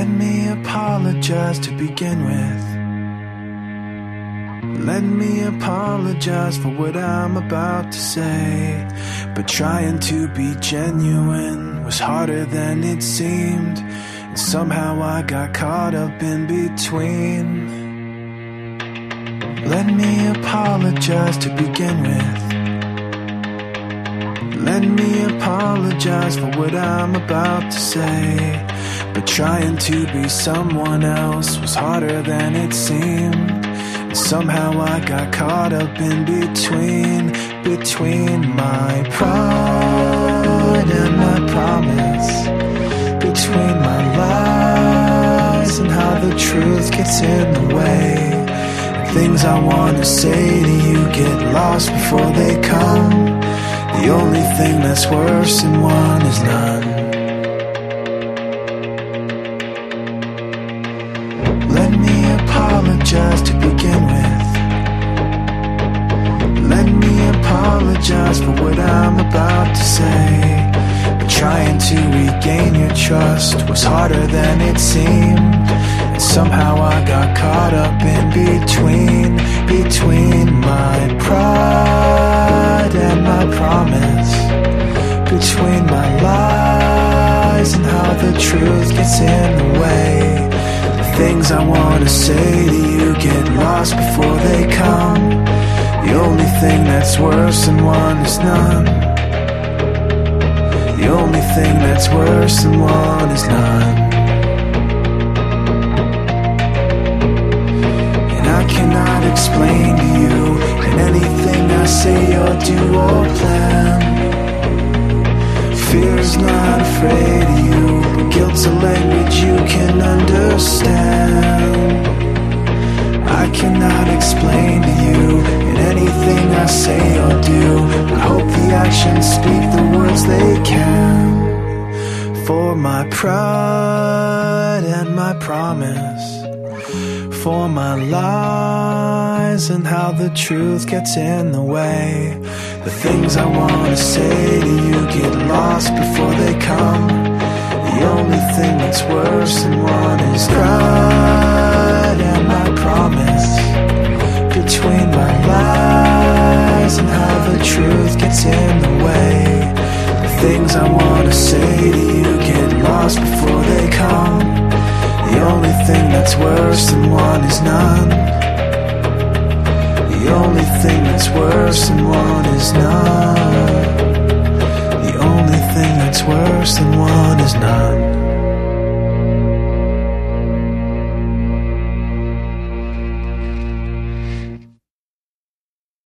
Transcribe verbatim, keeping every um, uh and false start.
Let me apologize to begin with. Let me apologize for what I'm about to say. But trying to be genuine was harder than it seemed, and somehow I got caught up in between. Let me apologize to begin with. Let me apologize for what I'm about to say. But trying to be someone else was harder than it seemed, and somehow I got caught up in between. Between my pride and my promise, between my lies and how the truth gets in the way. And things I want to say to you get lost before they come. The only thing that's worse than one is none. Let me apologize to begin with. Let me apologize for what I'm about to say. But trying to regain your trust was harder than it seemed, and somehow I got caught up in between. Between my pride and my promise, between my lies and how the truth gets in the way. The things I want to say to you get lost before they come. The only thing that's worse than one is none. The only thing that's worse than one is none. And I cannot explain to you in anything I say or do or plan. Fear is not afraid of you, but guilt's a language you can understand. I cannot explain to you in anything I say or do. I hope the actions speak the words they can. For my pride and my promise, for my lies and how the truth gets in the way. The things I want to say to you get lost before they come. The only thing that's worse than one is pride and my promise, between my lies and how the truth gets in the way. The things I want to say to you get lost before they come. The only thing that's worse than one is none. The only thing that's worse than one is none. The only thing that's worse than one is none.